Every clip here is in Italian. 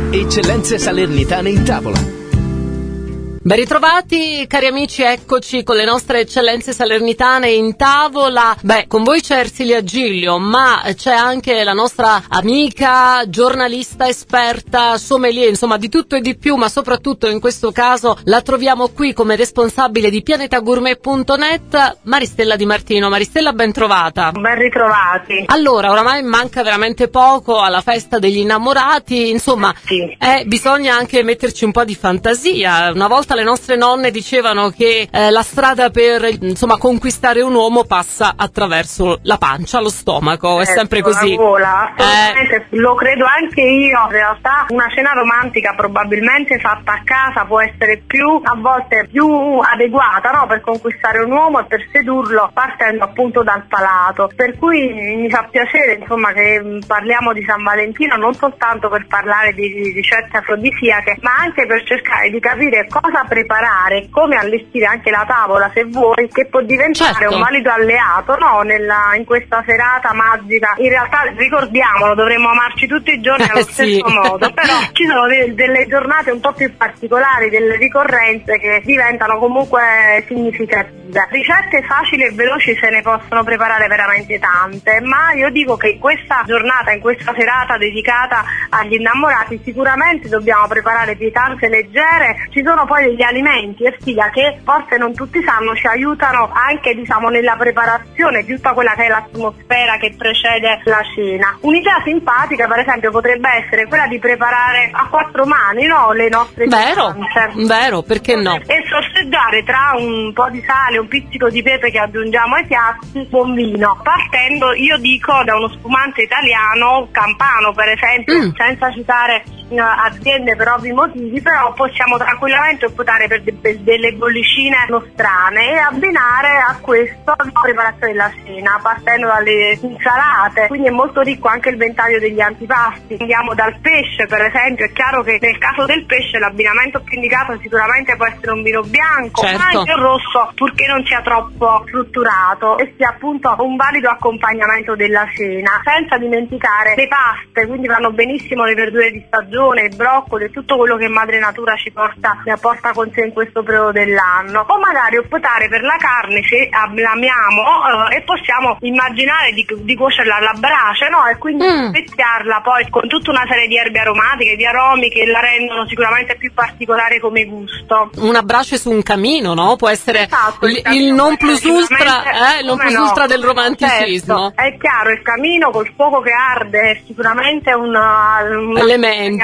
Eccellenze salernitane in tavola. Ben ritrovati cari amici, eccoci con le nostre eccellenze salernitane in tavola. Con voi c'è Ersilia Giglio, ma c'è anche la nostra amica, giornalista esperta, sommelier, insomma di tutto e di più, ma soprattutto in questo caso la troviamo qui come responsabile di pianetagourmet.net, Maristella Di Martino. Maristella, ben trovata. Ben ritrovati. Allora, oramai manca veramente poco alla festa degli innamorati, insomma, sì. Bisogna anche metterci un po' di fantasia. Una volta le nostre nonne dicevano che la strada per conquistare un uomo passa attraverso la pancia, lo stomaco, è sempre così. La gola, assolutamente, lo credo anche io. In realtà una cena romantica probabilmente fatta a casa può essere a volte più adeguata, no? Per conquistare un uomo e per sedurlo partendo appunto dal palato. Per cui mi fa piacere che parliamo di San Valentino non soltanto per parlare di ricette afrodisiache, ma anche per cercare di capire cosa preparare, come allestire anche la tavola, se vuoi, che può diventare un valido alleato, no? In questa serata magica. In realtà, ricordiamolo, dovremmo amarci tutti i giorni allo stesso modo, però ci sono delle giornate un po' più particolari, delle ricorrenze che diventano comunque significative. Ricette facili e veloci se ne possono preparare veramente tante, ma io dico che in questa giornata, in questa serata dedicata agli innamorati, sicuramente dobbiamo preparare pietanze leggere. Ci sono poi degli alimenti, Ersilia, che forse non tutti sanno, ci aiutano anche nella preparazione di tutta quella che è l'atmosfera che precede la cena. Un'idea simpatica, per esempio, potrebbe essere quella di preparare a quattro mani, no? Le nostre pietanze. Vero, perché no? E sorseggiare tra un po' di sale, un pizzico di pepe che aggiungiamo ai piatti, buon vino. Partendo, io dico, da uno spumante italiano, Campano per esempio, senza citare aziende per ovvi motivi, però possiamo tranquillamente optare per delle bollicine nostrane e abbinare a questo la preparazione della cena, partendo dalle insalate. Quindi è molto ricco anche il ventaglio degli antipasti. Andiamo dal pesce, per esempio. È chiaro che nel caso del pesce l'abbinamento più indicato sicuramente può essere un vino bianco, ma anche un rosso, purché non sia troppo strutturato e sia appunto un valido accompagnamento della cena, senza dimenticare le paste. Quindi vanno benissimo le verdure di stagione, il broccoli e tutto quello che madre natura ci porta con sé in questo periodo dell'anno. O magari optare per la carne se l'amiamo e possiamo immaginare di cuocerla alla brace, no? E quindi speziarla poi con tutta una serie di erbe aromatiche, di aromi che la rendono sicuramente più particolare come gusto. Una brace su un camino, no? Può essere il non plus ultra del romanticismo. Certo, è chiaro, il camino col fuoco che arde è sicuramente un elemento.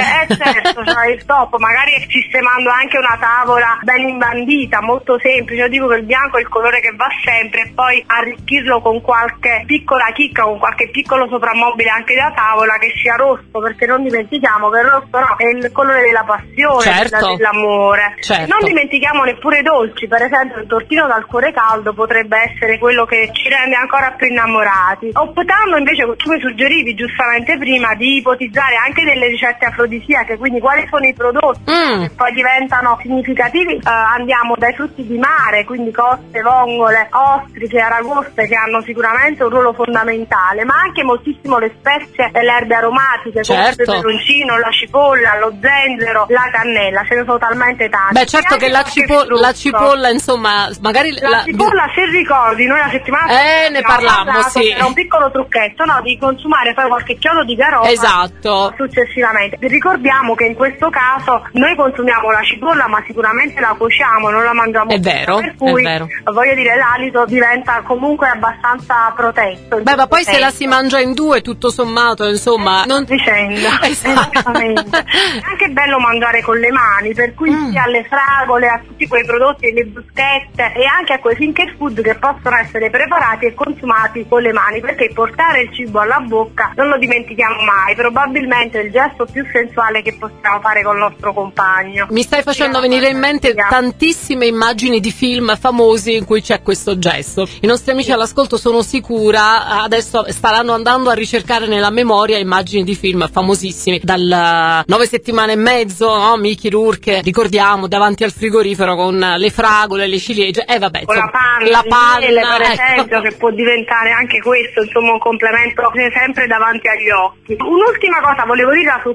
Certo, cioè il top, magari sistemando anche una tavola ben imbandita, molto semplice. Io dico che il bianco è il colore che va sempre, e poi arricchirlo con qualche piccola chicca, con qualche piccolo soprammobile anche da tavola che sia rosso, perché non dimentichiamo che il rosso è il colore della passione, dell'amore. Non dimentichiamo neppure i dolci, per esempio il tortino dal cuore caldo potrebbe essere quello che ci rende ancora più innamorati. Optando invece, tu mi suggerivi giustamente prima, di ipotizzare anche delle ricette afrodisiache, quindi quali sono i prodotti che poi diventano significativi. Andiamo dai frutti di mare, quindi coste, vongole, ostriche, aragoste, che hanno sicuramente un ruolo fondamentale, ma anche moltissimo le spezie e le erbe aromatiche, come il peperoncino, la cipolla, lo zenzero, la cannella. Ce ne sono talmente tante. Certo che la cipolla, insomma, magari la cipolla, se ricordi, noi la settimana ne parlammo, era un piccolo trucchetto, no? Di consumare poi qualche chiodo di garofano successivamente. Ricordiamo che in questo caso noi consumiamo la cipolla, ma sicuramente la cuociamo, non la mangiamo. È vero, per cui, voglio dire, l'alito diventa comunque abbastanza protetto. Ma poi se la si mangia in due, tutto sommato, insomma, non dicendo. Esattamente. È anche bello mangiare con le mani, per cui sia alle fragole, a tutti quei prodotti, le bruschette e anche a quei finger food che possono essere preparati e consumati con le mani, perché portare il cibo alla bocca, non lo dimentichiamo mai, probabilmente il gesto più sensuale che possiamo fare con il nostro compagno. Mi stai facendo venire in mente tantissime immagini di film famosi in cui c'è questo gesto. I nostri amici all'ascolto, sono sicura, adesso staranno andando a ricercare nella memoria immagini di film famosissimi, dal 9 settimane e mezzo, no? Mickey Rourke, ricordiamo, davanti al frigorifero con le fragole, le ciliegie, con la panna, per esempio, che può diventare anche questo, insomma, un complemento sempre davanti agli occhi. Un'ultima cosa volevo dire su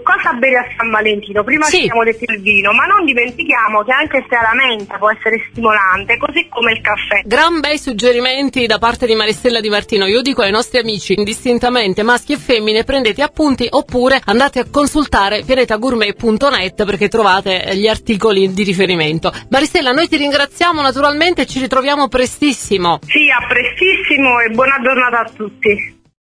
cosa bere a San Valentino? Prima Sì. ci siamo detti il vino, ma non dimentichiamo che anche se la menta può essere stimolante, così come il caffè. Gran bei suggerimenti da parte di Maristella Di Martino. Io dico ai nostri amici, indistintamente maschi e femmine, prendete appunti oppure andate a consultare pianetagourmet.net perché trovate gli articoli di riferimento. Maristella, noi ti ringraziamo naturalmente e ci ritroviamo prestissimo. Sì, a prestissimo e buona giornata a tutti.